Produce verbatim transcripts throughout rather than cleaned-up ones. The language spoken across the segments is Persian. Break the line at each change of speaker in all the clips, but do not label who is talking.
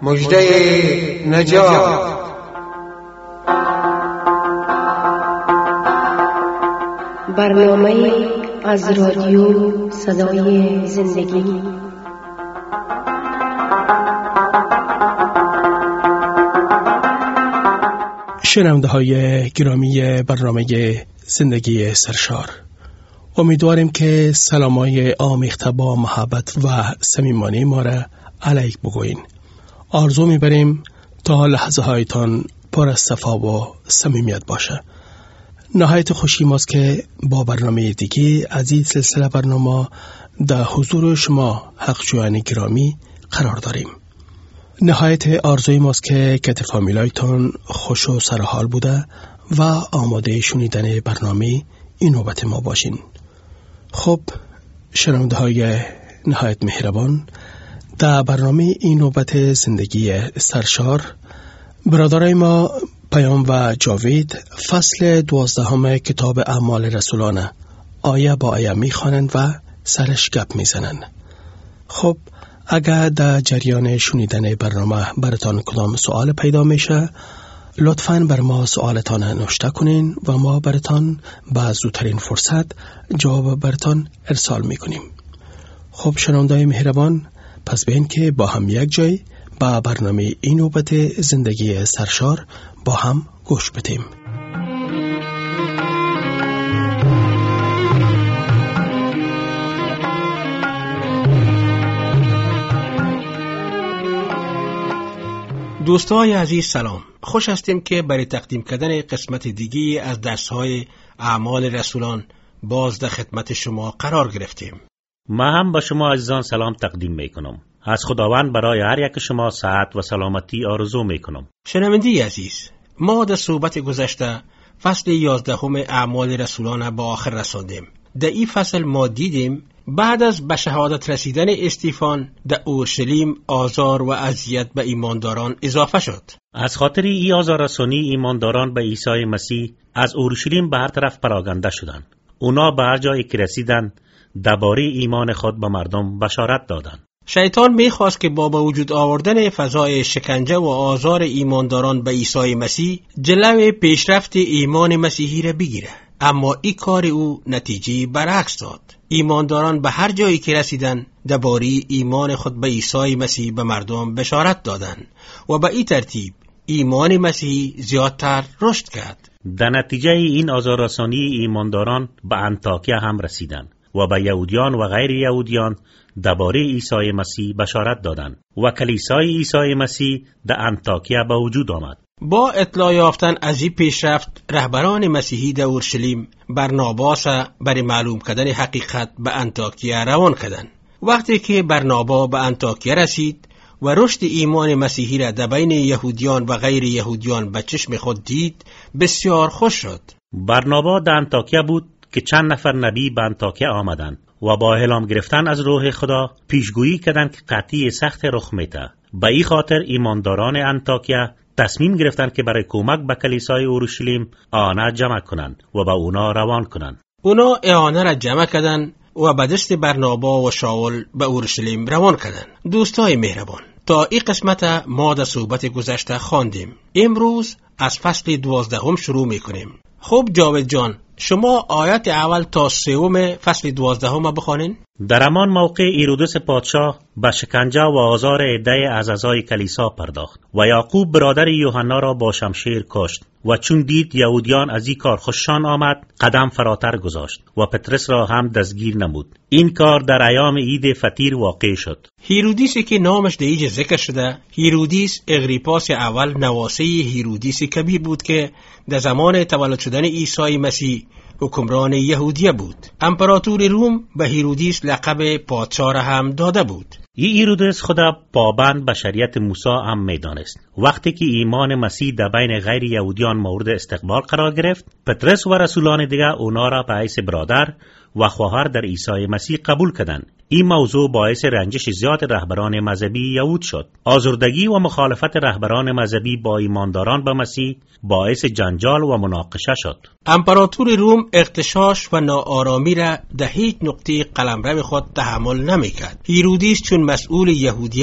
مژده نجات.
برنامه از رادیو صدای زندگی.
شنونده های گرامی برنامه زندگی سرشار، امیدواریم که سلامای آمیخته با محبت و صمیمانه ما را علیک بگوین. آرزو میبریم تا لحظه هایتان پر از صفا و صمیمیت باشه. نهایت خوشی ماست که با برنامه دیگه از این سلسله برنامه در حضور شما حقجویان گرامی قرار داریم. نهایت آرزوی ماست که کت فامیلایتان خوش و سرحال بوده و آماده شنیدن برنامه این نوبت ما باشین. خب شنونده های نهایت مهربان، در برنامه این نوبت زندگی سرشار برادرای ما پیام و جاوید فصل دوازدهم کتاب اعمال رسولان آیه با آیه میخوانند و سرش گپ میزنند. خب اگر در جریان شنیدن برنامه براتان کدام سوال پیدا میشه، لطفاً بر ما سوالتان نوشته کنین و ما براتان با زودترین فرصت جواب براتان ارسال میکنیم. خب شنونده‌های مهربان، پس به این که با هم یک جای با برنامه این نوبت زندگی سرشار با هم گوش بدیم.
دوستای عزیز سلام. خوش هستیم که برای تقدیم کردن قسمت دیگی از درس‌های اعمال رسولان باز در خدمت شما قرار گرفتیم.
ما هم با شما عزیزان سلام تقدیم میکنم. از خداوند برای هر یک شما صحت و سلامتی آرزو میکنم.
شنونده عزیز، ما در صحبت گذشته فصل یازدهم اعمال رسولان با آخر رساندیم. در این فصل ما دیدیم بعد از به شهادت رسیدن استیفان در اورشلیم آزار و اذیت به ایمانداران اضافه شد.
از خاطر این آزار رسانی ایمانداران به عیسی مسیح از اورشلیم به هر طرف پراگنده شدند. اونا به هر جایی که رسیدند درباره ایمان خود به مردم بشارت دادند.
شیطان میخواست که با به وجود آوردن فضای شکنجه و آزار ایمانداران به عیسی مسیح جلوی پیشرفت ایمان مسیحی را بگیره، اما این کار او نتیجه برعکس داد. ایمانداران به هر جایی که رسیدن درباره ایمان خود به عیسی مسیح به مردم بشارت دادند و به این ترتیب ایمان مسیحی زیادتر رشد کرد.
در نتیجه این آزاررسانی ایمانداران به انطاکیه هم رسیدند و به یهودیان و غیر یهودیان درباره عیسی مسیح بشارت دادند و کلیسای عیسی مسیح در انطاکیه به وجود آمد.
با اطلاع یافتن از این پیشرفت، رهبران مسیحی در اورشلیم برناباس برای معلوم کردن حقیقت به انطاکیه روان کردند. وقتی که برنابا به انطاکیه رسید و رشد ایمان مسیحی را در بین یهودیان و غیر یهودیان به چشم خود دید، بسیار خوش شد.
برنابا در انطاکیه بود که چند نفر نبی به انطاکیه آمدند و با الهام گرفتن از روح خدا پیشگویی کردند که قحطی سخت رخ می‌دهد. به این خاطر ایمانداران انطاکیه تصمیم گرفتند که برای کمک به کلیسای اورشلیم اعانه جمع کنند و به اونا روان کنند.
اونا اعانه را جمع کردند و به دست برنابا و شاول به اورشلیم روان کردند. دوستای مهربان، تا این قسمت ما در صحبت گذشته خواندیم. امروز از فصل دوازدهم شروع میکنیم. خب جاوید جان، شما آیات اول تا سوم فصل دوازدهم بخوانین.
در همان موقع هیرودس پادشاه به شکنجه و آزار عده از اعضای کلیسا پرداخت و یعقوب برادر یوحنا را با شمشیر کشت و چون دید یهودیان از این کار خوششان آمد، قدم فراتر گذاشت و پطرس را هم دستگیر نمود. این کار در ایام عید فطیر واقع شد.
هیرودیسی که نامش در اینجا ذکر شده، هیرودیس اغریپاس اول نواسه هیرودیس کبیر بود که در زمان تولد شدن عیسی مسیح حکمران یهودیه بود. امپراتور روم به هیرودیس لقب پادشاه را هم داده بود.
این هیرودس خدا پابند به شریعت موسی هم میدانست. وقتی که ایمان مسیح در بین غیر یهودیان مورد استقبال قرار گرفت، پطرس و رسولان دیگر اونا را به حیث برادر و خواهر در عیسی مسیح قبول کردند. این موضوع باعث رنجش زیاد رهبران مذهبی یهود شد. آزردگی و مخالفت رهبران مذهبی با ایمانداران به مسیح باعث جنجال و مناقشه شد.
امپراتور روم اغتشاش و ناآرامی را در هیچ نقطه قلمرو خود تحمل نمی‌کرد. هیرودیس چون مسئول یهودیه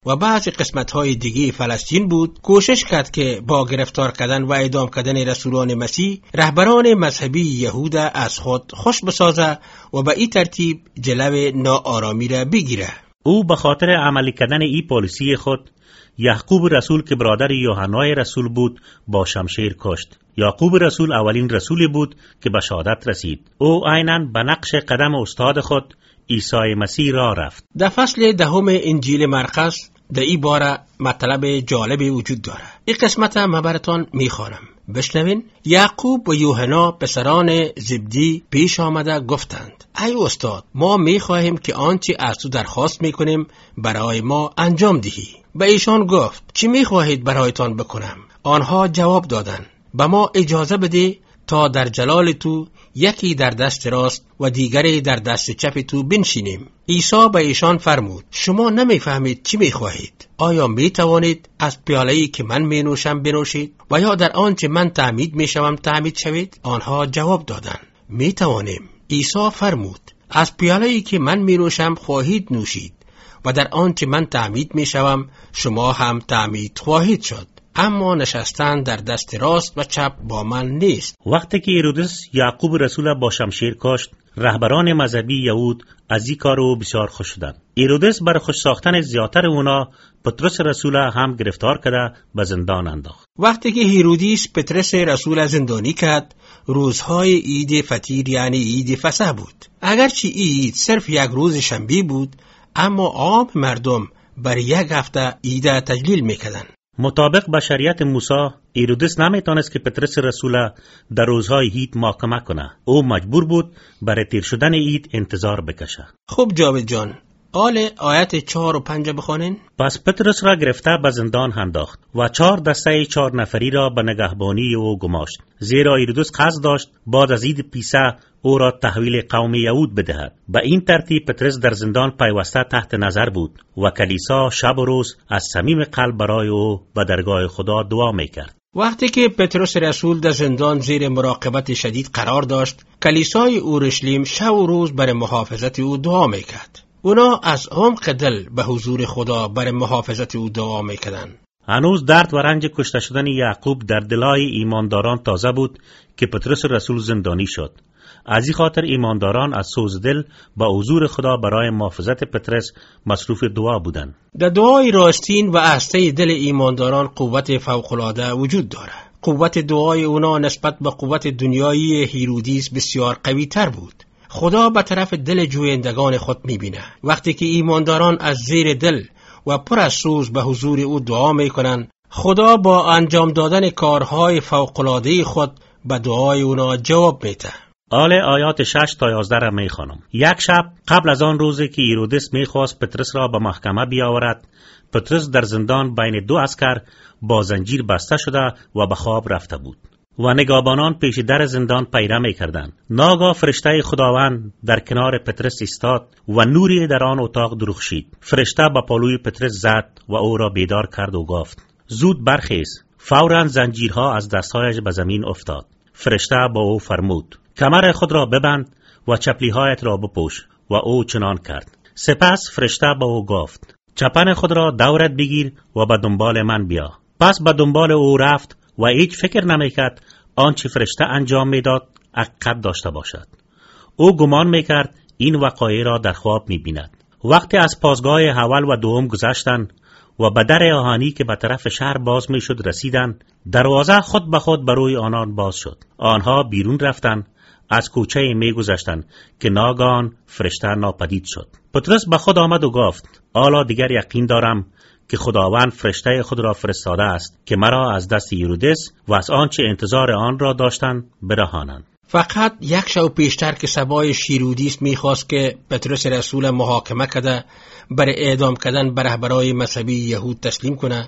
و بعضی قسمت‌های دیگه فلسطین بود، کوشش کرد که با گرفتار کردن و اعدام کردن رسولان مسیح رهبران مذهبی یهود از خود خوش بسازه و به این ترتیب جلو ناآرامی را بگیره.
او به خاطر عملی کردن این پالیسی خود یعقوب رسول که برادر یوحنای رسول بود با شمشیر کشت. یعقوب رسول اولین رسولی بود که به شهادت رسید. او عیناً به نقش قدم استاد خود عیسی مسیح را رفت.
در فصل دهم انجیل مرقس در این باره مطلب جالب وجود داره. این قسمت هم براتون میخوانم. بشنوین. یعقوب و یوحنا پسران زبدی پیش آمده گفتند: ای استاد، ما میخواهیم که آنچه از تو درخواست میکنیم برای ما انجام دهی. به ایشان گفت: چی میخواهید برایتان بکنم؟ آنها جواب دادند: به ما اجازه بده تا در جلال تو یکی در دست راست و دیگری در دست چپ تو بنشینیم. عیسی به ایشان فرمود: شما نمیفهمید چی میخواهید؟ آیا میتوانید از پیاله‌ای که من مینوشم بنوشید و یا در آنچه من تعمید میشوم تعمید شوید؟ آنها جواب دادند: میتوانیم. عیسی فرمود: از پیاله‌ای که من مینوشم خواهید نوشید و در آنچه من تعمید میشوم شما هم تعمید خواهید شد، اما نشستن در دست راست و چپ با من نیست.
وقتی که هیرودس یعقوب رسول با شمشیر کشت، رهبران مذهبی یهود از این کارو بسیار خوش شدند. هیرودس برای خوش ساختن زیادتر اونا پطرس رسول هم گرفتار کرده به زندان انداخت.
وقتی که هیرودیس پطرس رسول زندانی کرد، روزهای عید فطیر یعنی عید فسح بود. اگرچه عید صرف یک روز شنبه بود، اما عام مردم بر یک هفته عید تجلیل میکردن.
مطابق با شریعت موسی، هیرودس نمیتونست که پطرس رسول در روزهای عید محاکمه کنه. او مجبور بود برای تیر شدن عید انتظار بکشه.
خوب جاوید جان، آل آیت چهار و پنج بخوانین.
پس پطرس را گرفته به زندان انداخت و چهار دسته چهار نفری را به نگهبانی او گماشت، زیرا هیرودس قصد داشت بعد از عید پیسه او را تحویل قوم یهود بدهد. به این ترتیب پطرس در زندان پیوسته تحت نظر بود و کلیسا شب و روز از صمیم قلب برای او به درگاه خدا دعا میکرد.
وقتی که پطرس رسول در زندان زیر مراقبت شدید قرار داشت، کلیسای اورشلیم شب و روز برای محافظت او دعا میکرد. اونا از عمق دل به حضور خدا برای محافظت او دعا میکردند.
هنوز درد و رنج کشته شدن یعقوب در دلای ایمانداران تازه بود که پطرس رسول زندانی شد. از این خاطر ایمانداران از سوز دل با حضور خدا برای محافظت پطرس مصروف دعا بودند.
در دعای راستین و هسته دل ایمانداران قوت فوق‌العاده وجود داره. قوت دعای اونا نسبت به قوت دنیایی هیرودیس بسیار قوی تر بود. خدا به طرف دل جویندگان خود میبینه. وقتی که ایمانداران از زیر دل و پر از سوز به حضور او دعا میکنن، خدا با انجام دادن کارهای فوق‌العاده خود به دعای اونا جواب میده.
آل آیات شش تا یازده را میخوانم. یک شب قبل از آن روزی که هیرودس میخواست پطرس را به محکمه بیاورد، پطرس در زندان بین دو عسکر با زنجیر بسته شده و به خواب رفته بود و نگهبانان پیش در زندان پیره میکردند. ناگاه فرشته خداوند در کنار پطرس ایستاد و نوری در آن اتاق درخشید. فرشته به پالوی پطرس زد و او را بیدار کرد و گفت: زود برخیز. فوراً زنجیرها از دستهایش به زمین افتاد. فرشته با او فرمود: کمر خود را ببند و چپلیهایت را بپوش، و او چنان کرد. سپس فرشته با او گفت: چپن خود را دورت بگیر و به دنبال من بیا. پس به دنبال او رفت و هیچ فکر نمیکرد آنچه فرشته انجام میداد حقیقت داشته باشد. او گمان میکرد این وقایع را در خواب میبیند. وقتی از پاسگاه اول و دوم گذشتند و به در آهنی که به طرف شهر باز میشد رسیدند، دروازه خود به خود بروی آنان باز شد. آنها بیرون رفتند، از کوچه میگذشتند که ناگهان فرشته ناپدید شد. پطرس به خود آمد و گفت: حالا دیگر یقین دارم که خداوند فرشته خود را فرستاده است که مرا از دست هیرودس و از آنچه انتظار آن را داشتند برهانند.
فقط یک شب پیشتر که سبای هیرودیس میخواست که پطرس رسول محاکمه کرده برای اعدام کردن به رهبرای مذهبی یهود تسلیم کنه،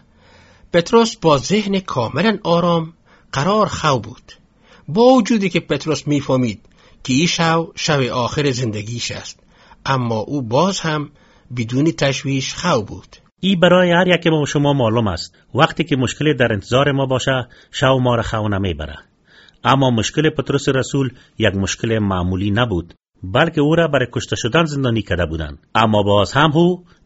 پطرس با ذهن کاملا آرام قرار خو بود. با وجودی که پطرس میفهمید که این شب شب آخر زندگیش است، اما او باز هم بدون تشویش خو بود.
ای برای هر یک ما شما معلوم است. وقتی که مشکل در انتظار ما باشه، شب ما را خو نمیبره. اما مشکل پطرس رسول یک مشکل معمولی نبود، بلکه او را برای کشته شدن زندانی کرده بودند. اما باز هم او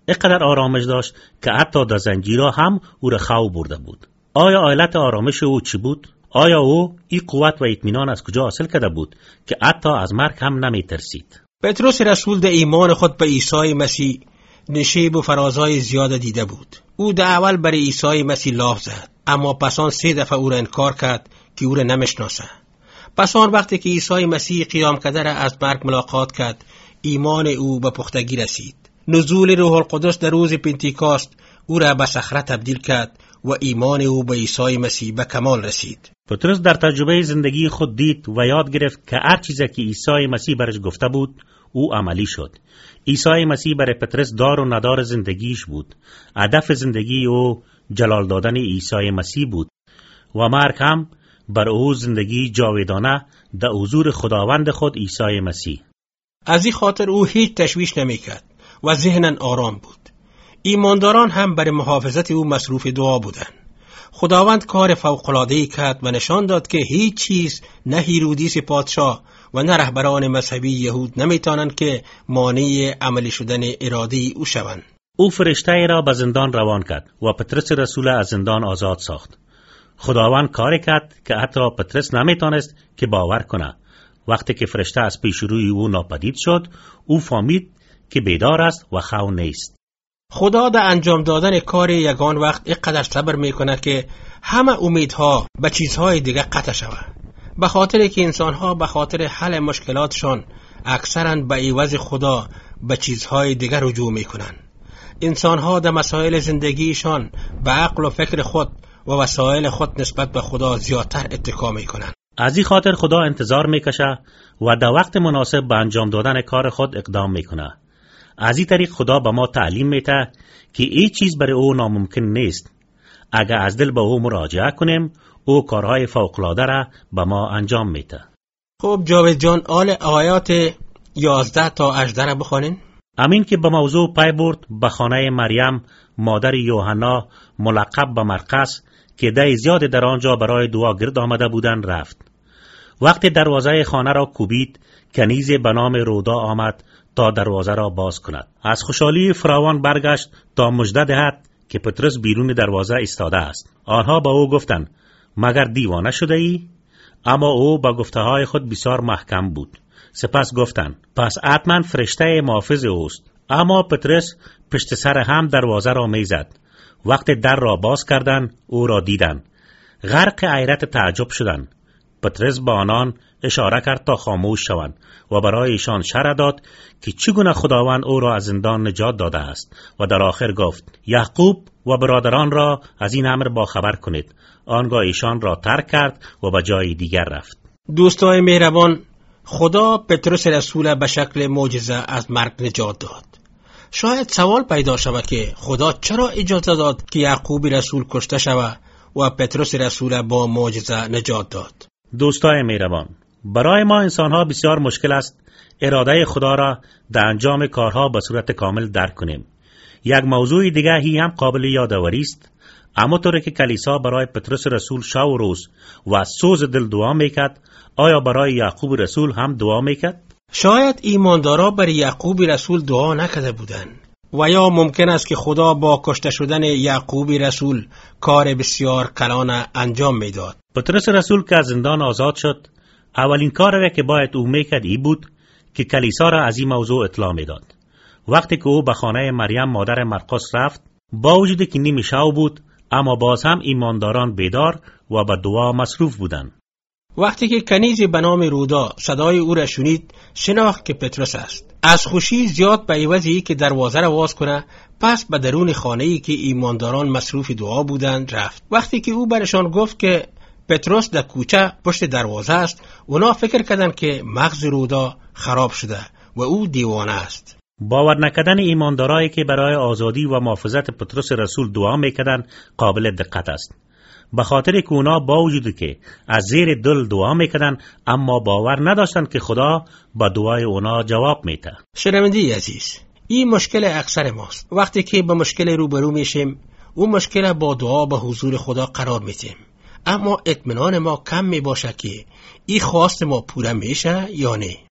اینقدر آرامش داشت که حتی در زنجیرها هم او را خو برده بود. آیا علت آرامش او چی بود؟ آیا او این قوت و اطمینان از کجا حاصل کرده بود که حتی از مرگ هم نمی ترسید؟
پتروس رسول در ایمان خود به عیسی مسیح نشیب و فرازهای زیاد دیده بود. او در اول برای عیسی مسیح لاف زد، اما پسان سه دفعه او را انکار کرد که او را نمیشناسه. پسان وقتی که عیسی مسیح قیام کرده را از مرگ ملاقات کرد، ایمان او به پختگی رسید. نزول روح القدس در روز پنتیکاست او را به صخره تبدیل کرد و ایمان او به عیسی مسیح به کمال رسید.
پتروس در تجربه زندگی خود دید و یاد گرفت که هر چیزی که عیسی مسیح برش گفته بود او عملی شد. عیسی مسیح برای پتروس دار و ندار زندگیش بود. هدف زندگی او جلال دادن عیسی مسیح بود و مرگ هم بر او زندگی جاودانه در حضور خداوند خود عیسی مسیح.
از این خاطر او هیچ تشویش نمیکرد و ذهناً آرام بود. ایمانداران هم برای محافظت او مصروف دعا بودند. خداوند کار فوق‌العاده‌ای کرد و نشان داد که هیچ چیز، نه هیرودیس پادشاه و نه رهبران مذهبی یهود نمیتونند که مانع عملی شدن اراده او شوند.
او فرشته را به زندان روان کرد و پتروس رسول از زندان آزاد ساخت. خداوند کاری کرد که حتی پتروس نمیتونست که باور کنه. وقتی که فرشته از پیش روی او ناپدید شد، او فهمید که بیدار است و خو نیست.
خدا در انجام دادن کار یگان وقت اینقدر صبر میکنه که همه امیدها به چیزهای دیگه قطع شود. به خاطر که انسانها به خاطر حل مشکلاتشان اکثرا به عوض خدا به چیزهای دیگه رجوع میکنن. انسانها در مسائل زندگیشان به عقل و فکر خود و وسایل خود نسبت به خدا زیادتر اتکا میکنن.
از این خاطر خدا انتظار میکشه و در وقت مناسب به انجام دادن کار خود اقدام میکنه. از این طریق خدا به ما تعلیم میده که هیچ چیز برای او ناممکن نیست. اگر از دل به او مراجعه کنیم، او کارهای فوق‌العاده را به ما انجام میده.
خب جاوید جان، آل آیات یازده تا هجده را بخوانین.
امین که به موضوع پی برد، به خانه مریم مادر یوحنا ملقب به مرقس که ده زیاد در آنجا برای دعا گرد آمده بودند رفت. وقتی دروازه خانه را کوبید، کنیزی به نام رودا آمد تا دروازه را باز کند. از خوشحالی فراوان برگشت تا مژده دهد که پتروس بیرون دروازه ایستاده است. آنها با او گفتند: مگر دیوانه شده ای؟ اما او با گفته های خود بسیار محکم بود. سپس گفتند: پس حتما فرشته محافظ اوست. اما پتروس پشت سر هم دروازه را میزد. وقتی در را باز کردند، او را دیدند. غرق حیرت تعجب شدند. پتروس با آنان اشاره کرد تا خاموش شوند و برای ایشان شرح داد که چگونه خداوند او را از زندان نجات داده است و در آخر گفت: یعقوب و برادران را از این امر باخبر کنید. آنگاه ایشان را ترک کرد و به جای دیگر رفت.
دوستای مهربان، خدا پتروس رسول به شکل معجزه از مرگ نجات داد. شاید سوال پیدا شود که خدا چرا اجازه داد که یعقوب رسول کشته شود و پتروس رسول با معجزه نجات داد؟
دوستای مهربان، برای ما انسان‌ها بسیار مشکل است اراده خدا را در انجام کارها به صورت کامل درک کنیم. یک موضوع دیگری هم قابل یادآوری است. اما طوری که کلیسا برای پتروس رسول شب و روز و سوز دل دعا میکرد، آیا برای یعقوب رسول هم دعا میکرد؟
شاید ایماندارا برای یعقوب رسول دعا نکرده بودند و یا ممکن است که خدا با کشته شدن یعقوب رسول کار بسیار کلان انجام میداد.
پتروس رسول که از زندان آزاد شد، اولین کاری که باید او میکرد ای بود که کلیسا را از این موضوع اطلاع میداد. وقتی که او به خانه مریم مادر مرقس رفت، با وجود که نیم شب بود، اما باز هم ایمانداران بیدار و به دعا مصروف بودند.
وقتی که کنیزی به نام رودا صدای او را شنید، شناخت که پتروس است. از خوشی زیاد به عوضی که دروازه را باز کنه، پس به درون خانه‌ای که ایمانداران مصروف دعا بودند رفت. وقتی که او برشان گفت که پتروس در کوچه پشت دروازه است، اونا فکر کردند که مغز رودا خراب شده و او دیوانه است.
باور نکردن ایماندارایی که برای آزادی و محافظت پتروس رسول دعا میکردند قابل دقت است. به خاطر که اونا با وجود که از زیر دل دعا میکردند، اما باور نداشتند که خدا با دعای اونا جواب میده.
شنونده عزیز، این مشکل اکثر ماست. وقتی که به مشکل روبرو میشیم، اون مشکل با دعا به حضور خدا قرار میدیم، اما اطمینان ما کم می باشه که این خواست ما پوره میشه یا نه.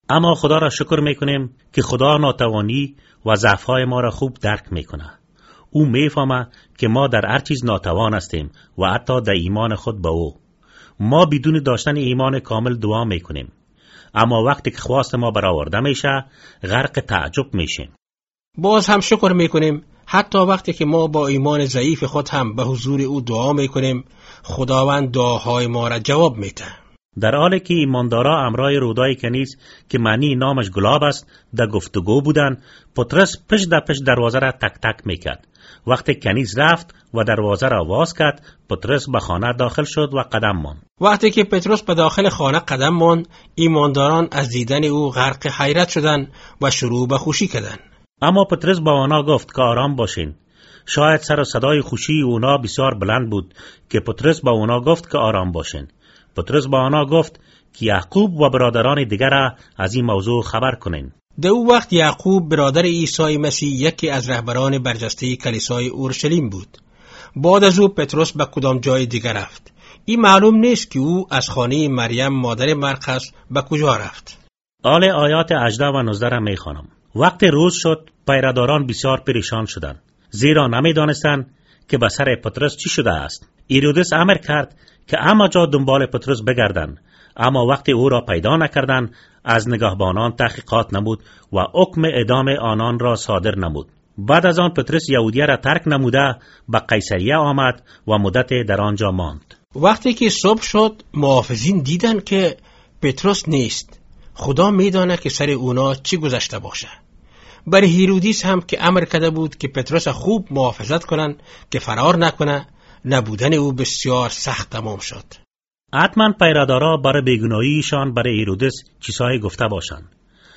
اما خدا را شکر میکنیم که خدا ناتوانی و ضعف‌های ما را خوب درک میکنه. او میفهمه که ما در هر چیز ناتوان هستیم و حتی در ایمان خود به او. ما بدون داشتن ایمان کامل دعا میکنیم، اما وقتی که خواست ما برآورده میشه غرق تعجب میشیم.
باز هم شکر میکنیم حتی وقتی که ما با ایمان ضعیف خود هم به حضور او دعا میکنیم، خداوند دعاهای ما را جواب میده.
در حالی که ایماندارا امرای رودای کنیز که معنی نامش گلاب است در گفتگو بودن، پطرس پشت در پشت دروازه را تک تک میکرد. وقتی کنیز رفت و دروازه را باز کرد، پطرس به خانه داخل شد و قدم ماند.
وقتی که پطرس به داخل خانه قدم ماند، ایمانداران از دیدن او غرق حیرت شدند و شروع به خوشی کردند.
اما پطرس با آنها گفت که آرام باشین. شاید سر و صدای خوشی اونا بسیار بلند بود که پطرس با اونا گفت که آرام باشین. پطرس با آنها گفت که یعقوب و برادران دیگر را از این موضوع خبر کنین.
در او وقت یعقوب برادر عیسی مسیح یکی از رهبران برجسته کلیسای اورشلیم بود. بعد از او پطرس به کدام جای دیگر رفت. این معلوم نیست که او از خانه مریم مادر مرقس به کجا رفت.
آل آیات هجده و نوزده را میخوانم. وقت روز شد، پیراداران بسیار پریشان شدند، زیرا نمیدانستند که به سر پطرس چی شده است. هیرودس امر کرد که همه جا دنبال پطرس بگردند، اما وقتی او را پیدا نکردند، از نگهبانان تحقیقات نمود و حکم اعدام آنان را صادر نمود. بعد از آن پطرس یهودیه را ترک نموده به قیصریه آمد و مدت در آنجا ماند.
وقتی که صبح شد، محافظین دیدند که پطرس نیست. خدا میداند که سر اونا چی گذشته باشه. برای هیرودیس هم که امر کرده بود که پطرس خوب محافظت کنند که فرار نکنه، نبودن او بسیار سخت تمام شد.
حتما پیرادارا برای بیگناهیشان برای هیرودس چیزهایی گفته باشند،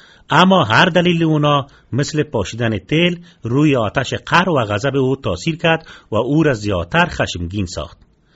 اما هر دلیل اونا مثل پاشیدن تیل روی آتش قهر و غضب او تاثیر کرد و او را زیادتر خشمگین ساخت.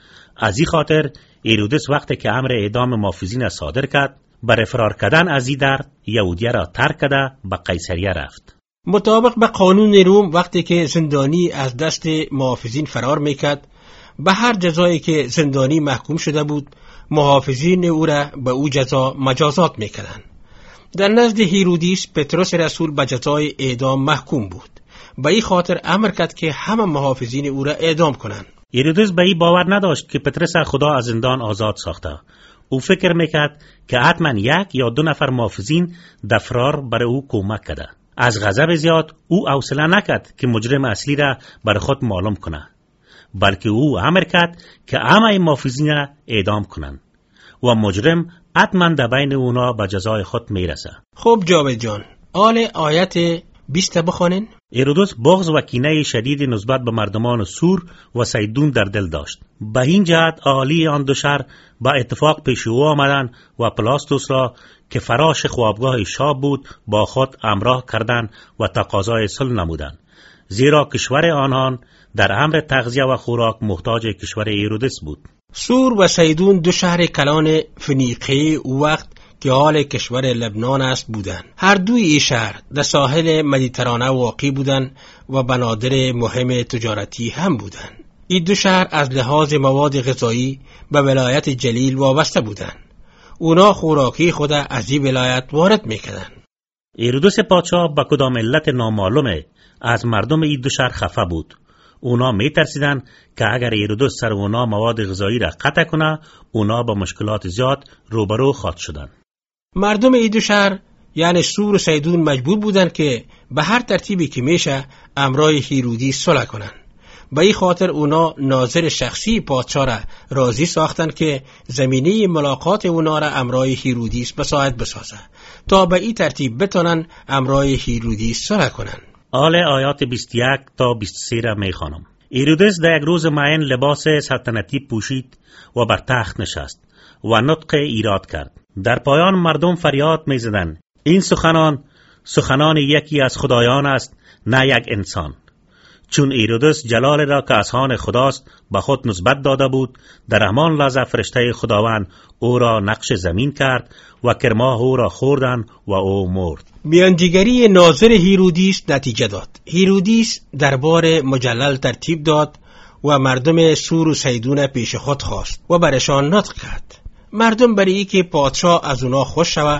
از این خاطر هیرودس وقتی که امر اعدام محافظین صادر کرد، برای فرار کردن از این درد یهودیه را ترک کرده به قیصریه رفت.
مطابق به قانون روم وقتی که زندانی از دست محافظین فرار میکرد، به هر جزایی که زندانی محکوم شده بود، محافظین او را به او جزا مجازات میکردند. در نزد هیرودیس پطرس رسول به جزای اعدام محکوم بود. به این خاطر امر کرد که همه محافظین او را اعدام کنند.
هیرودس به این باور نداشت که پطرس خدا از زندان آزاد ساخته. او فکر میکرد که حتما یک یا دو نفر محافظین در فرار برای او کمک کرده. از غضب زیاد او حوصله نکرد که مجرم اصلی را برای خود معلوم کنه، بلکه او امر کرد که همه محافظین را اعدام کنند و مجرم حتما در بین اونا به جزای خود میرسه.
خب جاوید جان، آل آیت بیست بخوانین.
هیرودس بغض و کینه شدید نسبت به مردمان سور و سیدون در دل داشت. به این جهت اهالی آن دو شهر با اتفاق پیش او آمدند و پلاستوس را که فراش خوابگاه شاه بود با خود همراه کردند و تقاضای صلح نمودند، زیرا کشور آنان در امر تغذیه و خوراک محتاج کشور هیرودس بود.
سور و سیدون دو شهر کلان فنیقه او وقت که حال کشور لبنان است بودند. هر دوی این شهر در ساحل مدیترانه واقع بودند و بنادر مهم تجارتی هم بودند. این دو شهر از لحاظ مواد غذایی به ولایت جلیل وابسته بودند. اونا خوراکی خود از این ولایت وارد میکردند.
هیرودس پادشاه با کدام علت نامعلومه از مردم این دو شهر خفه بود. اونا می ترسیدن که اگر هیرودس سر اونا مواد غذایی را قطع کنه، اونا با مشکلات زیاد روبرو خواهد شدن.
مردم این دو شهر یعنی سور و سیدون مجبور بودن که به هر ترتیبی که میشه امرای هیرودیس صلح کنن. به این خاطر اونا ناظر شخصی پادشاه را راضی ساختن که زمینه ملاقات اونا را امرای هیرودیس بساعد بسازه تا به این ترتیب بتونن امرای هیرودیس صلح کنن.
آل آیات بیست و یک تا بیست و سه را می خوانم. هیرودس در یک روز معین لباس سلطنتی پوشید و بر تخت نشست و نطق ایراد کرد. در پایان مردم فریاد می زدند: این سخنان سخنان یکی از خدایان است، نه یک انسان. چون هیرودس جلال را که از آن خداست به خود نسبت داده بود، در همان لحظه فرشته خداوند او را نقش زمین کرد و کرماه او را خوردند و او مرد.
میانجیگری ناظر هیرودیس نتیجه داد. هیرودیس دربار مجلل ترتیب داد و مردم سور و سیدون پیش خود خواست و برشان نطق کرد. مردم برای که پادشاه از اونا خوش شوه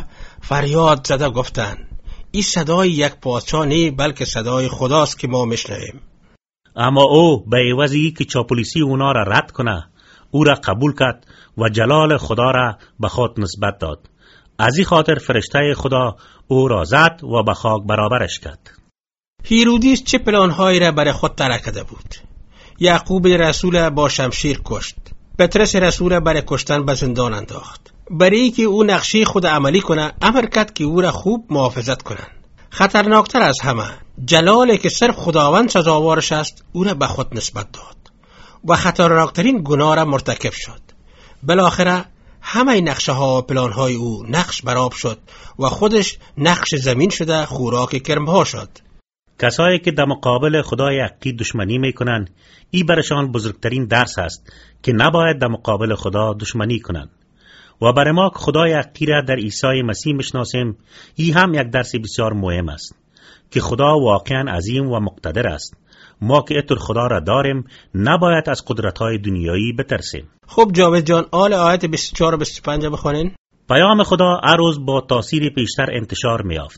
فریاد زده گفتند این صدای یک پادشاه نه بلکه صدای خداست که ما میشنویم.
اما او به عوضی که چاپلوسی اونا را رد کنه، او را قبول کرد و جلال خدا را به خود نسبت داد. از این خاطر فرشته خدا او را زد و به خاک برابرش کرد.
هیرودیس چه پلانهایی را برای خود طرح کرده بود. یعقوب رسول با شمشیر کشت. پطرس رسول برای کشتن به زندان انداخت. برای اینکه او نقشه خود عملی کنه، امر کرد که او را خوب محافظت کنند. خطرناکتر از همه، جلالی که صرف خداوند سزاوارش است، او را به خود نسبت داد و خطرناکترین گناه را مرتکب شد. بالاخره همه نقشه ها و پلان های او نقش برآب شد و خودش نقش زمین شده خوراک کرمها شد.
کسایی که در مقابل خدای حقیقی دشمنی میکنن، این برشان بزرگترین درس است که نباید در مقابل خدا دشمنی کنند. و برای ما که خدای حقیقی را در عیسی مسیح میشناسیم، این هم یک درس بسیار مهم است که خدا واقعا عظیم و مقتدر است. ما که اتر خدا را داریم نباید از قدرت‌های دنیایی بترسیم.
خب جاوید جان، آل آیت بیست و چهار و بیست و پنج بخونین.
پیام خدا هر روز با تاثیر بیشتر انتشار می‌یافت.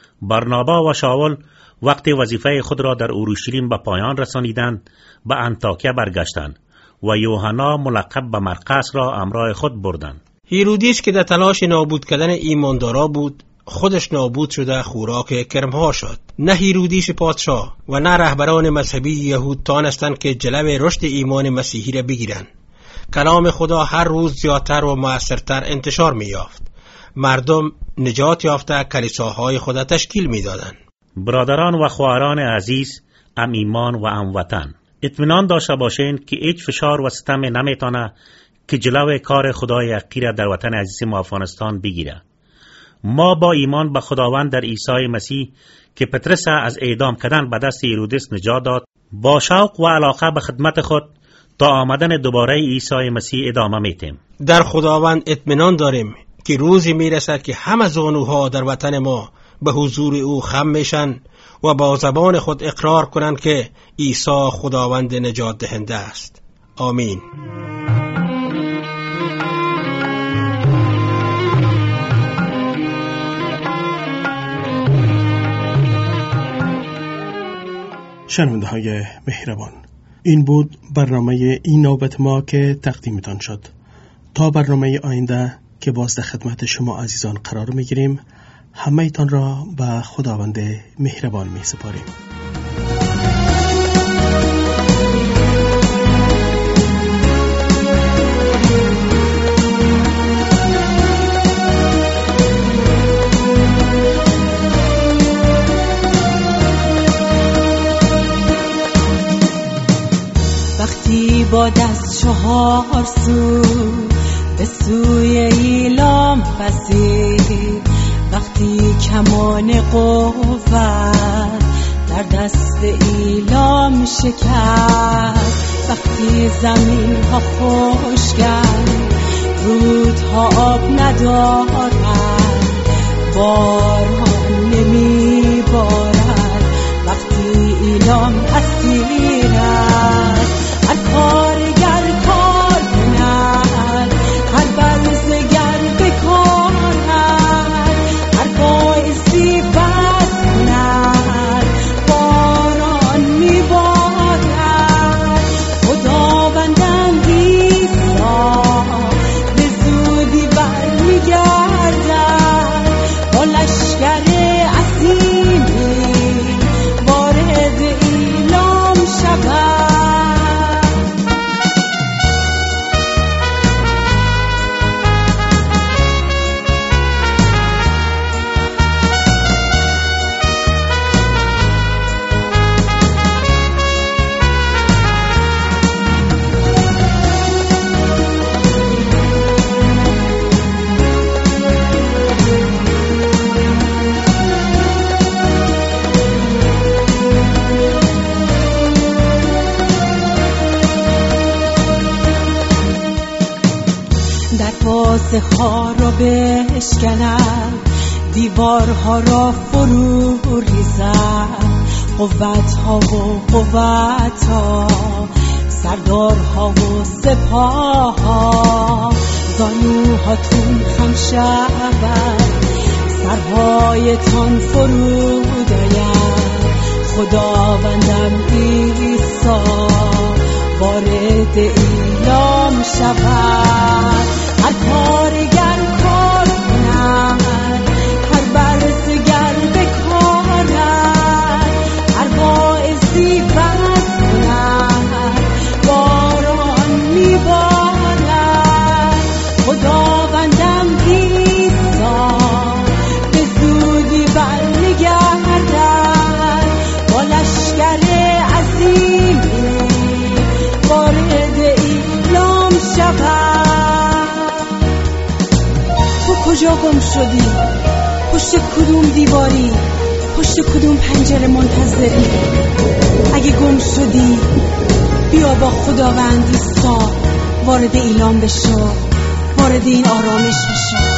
برنابا و شاول وقتی وظیفه خود را در اورشلیم به پایان رسانیدند، به انطاکیه برگشتند و یوحنا ملقب به مرقس را همراه خود بردند.
هیرودیس که در تلاش نابود کردن ایماندارا بود، خودش نابود شده خوراک کرمها شد. نه هیرودیس پادشاه و نه رهبران مذهبی یهود توانستند که جلو رشد ایمان مسیحی را بگیرند. کلام خدا هر روز زیادتر و موثرتر انتشار می‌یافت. مردم نجات یافته کلیساهای خدا تشکیل می‌دادند.
برادران و خواهران عزیز، ام ایمان و ام وطن، اطمینان داشته باشین که هیچ فشار و ستم نمیتونه که جلوی کار خدای حقیقی را در وطن عزیز ما افغانستان بگیره. ما با ایمان به خداوند در عیسی مسیح که پطرس از اعدام کردن به دست هیرودیس نجات داد، با شوق و علاقه به خدمت خود تا آمدن دوباره عیسی مسیح ادامه میتیم.
در خداوند اطمینان داریم که روزی میرسد که همه زانوها در وطن ما به حضور او خم میشن و با زبان خود اقرار کنند که عیسی خداوند نجات دهنده است. آمین.
شنونده های مهربان، این بود برنامه این نوبت ما که تقدیمتان شد. تا برنامه آینده که باز در خدمت شما عزیزان قرار میگیریم، همه ایتان را به خداوند مهربان می سپاریم.
وقتی با دست چهار سو به سوی ایلام پسید، وقتی کمان قوت در دست ایلام شکست، وقتی زمین ها خشکند، رودها آب ندارند، باران نمی بارد، وقتی ایلام اسیر است، هر کارگر کار کند، هر برزگر بکارد، هر باعثی بس کند، باران میبارد. خداوندم عیسی به زودی برمیگردد، با لشکر عظیمی وارد ایلام شود. دروازه ها را بشکند، دیوارها را فرو ریزد، قوت ها و قوت ها، سردارها و سپاه ها، زانوهاتون خم شود، سرهایتان فرود آید، خداوندم عیسی وارد ایلام شود. هر کارگر کار کند، هر برزگر بکارد، هر واعظی وعظ کند، باران میبارد. خداوندم عیسی به زودی برمیگردد، با لشکر عظیمی وارد ایلام شود. تو کجا گم شدی؟ پشت کدوم دیواری؟ پشت کدوم پنجره منتظری؟ اگه گم شدی بیا با خداوند عیسی وارد ایلام بشو، وارد این آرامش بشو.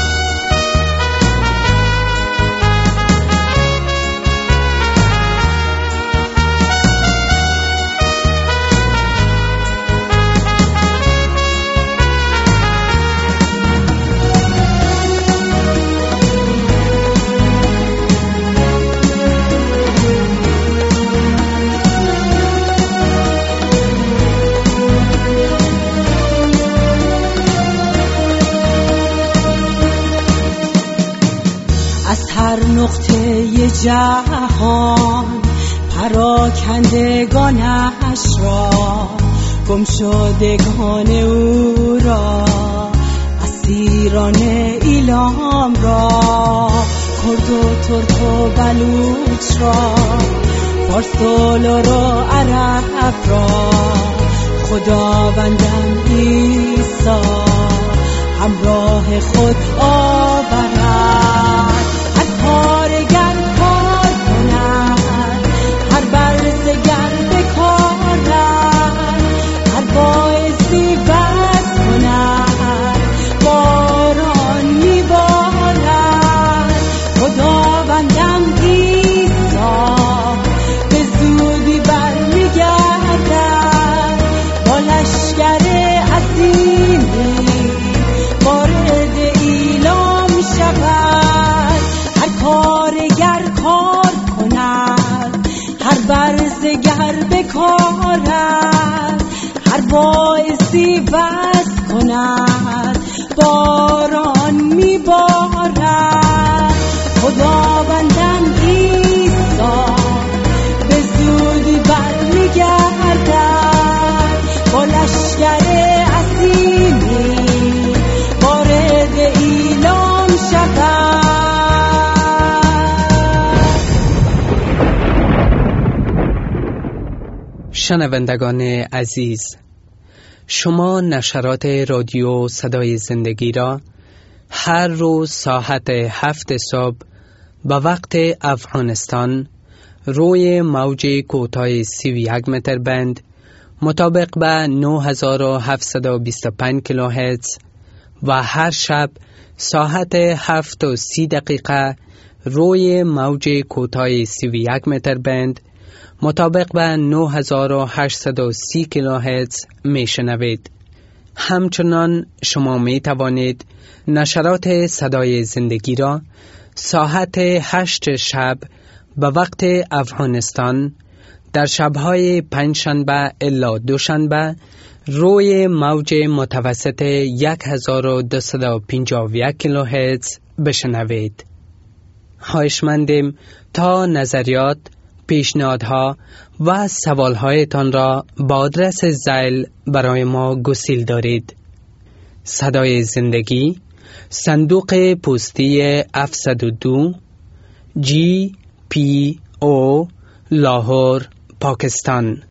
از هر نقطه جهان پراکندگانش را، گم شدگان او را، اسیران ایلام را، کرد و ترک و بلوچ را، فارس و لر و عرب را، خداوندم عیسی همراه خود آورد. هر کارگر کار کند، هر برزگر بکارد، هر واعظی وعظ کند، باران میبارد. خداوندم عیسی به زودی برمیگردد، با لشکر عظیمی وارد ایلام شود. هر کارگر کار کند، هر برزگر بکارد، هر واعظی وعظ کند، باران میبارد. خداوندم عیسی به زودی برمیگردد، با لشکر عظیمی وارد ایلام شود.
شنوندگان عزیز، شما نشرات رادیو صدای زندگی را هر روز ساعت هفت صبح به وقت افغانستان روی موج کوتاه سی و یک متر بند مطابق به نه هزار و هفتصد و بیست و پنج کیلوهرتز و هر شب ساعت هفت و سی دقیقه روی موج کوتاه سی و یک متر بند مطابق به نه هزار و هشتصد و سی کیلوهرتز می شنوید. همچنان شما می توانید نشرات صدای زندگی را ساعت هشت شب به وقت افغانستان در شبهای پنجشنبه الا دوشنبه روی موج متوسط یک هزار و دویست و پنجاه و یک کیلوهرتز بشنوید. خواهشمندیم تا نظریات، پیشنهادها و سوالهایتان را با آدرس زیل برای ما گسیل دارید. صدای زندگی، صندوق پستی هفتصد و دو جی پی او لاهور، پاکستان.